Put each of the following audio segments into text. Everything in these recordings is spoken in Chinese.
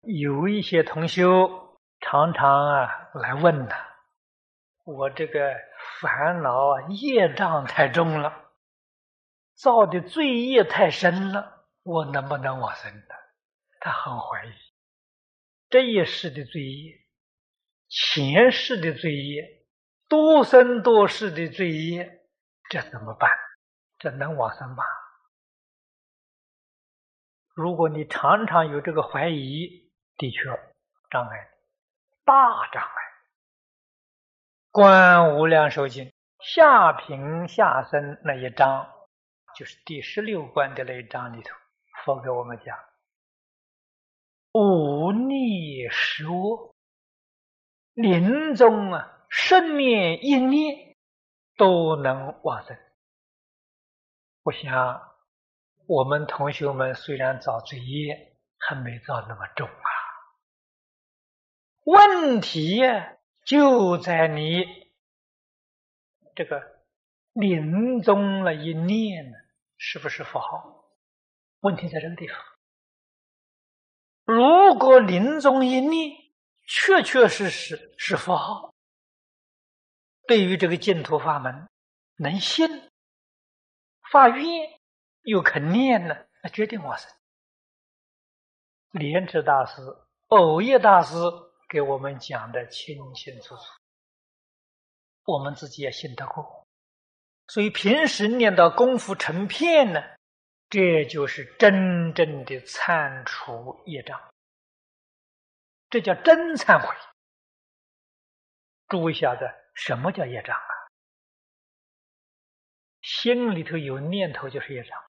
有一些同修常常来问他，我这个烦恼业障太重了，造的罪业太深了，我能不能往生呢？他很怀疑这一世的罪业、前世的罪业、多生多世的罪业，这怎么办？这能往生吗？如果你常常有这个怀疑，的确障碍，大障碍。观无量寿经下品下生那一章，就是第16关的那一章里头，佛给我们讲忤逆食恶，临终生念一念都能往生。我想我们同学们虽然造罪业，还没造那么重啊。问题就在你这个临终了一念是不是佛号？问题在这个地方。如果临终一念确确实实是佛号，对于这个净土法门能信发愿又肯念呢，那决定往生。莲池大师、藕益大师给我们讲的清清楚楚，我们自己也信得过。所以平时念到功夫成片呢，这就是真正的忏除业障，这叫真忏悔。诸位晓得什么叫业障啊？心里头有念头就是业障。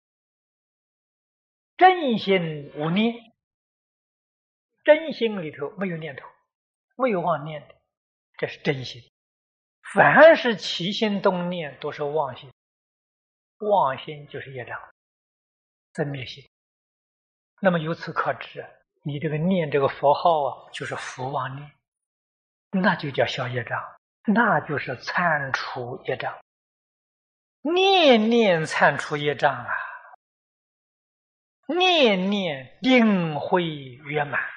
真心无念，真心里头没有念头，没有妄念的，这是真心。凡是起心动念都是妄心，妄心就是业障，生灭心。那么由此可知，你这个念这个佛号就是福妄念，那就叫消业障，那就是忏除业障。念念忏除业障啊，念念定慧圆满。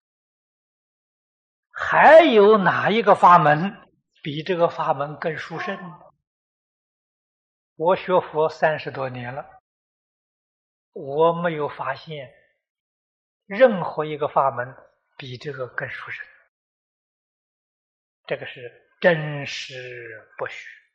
还有哪一个法门比这个法门更殊胜？我学佛30多年了，我没有发现任何一个法门比这个更殊胜。这个是真实不虚。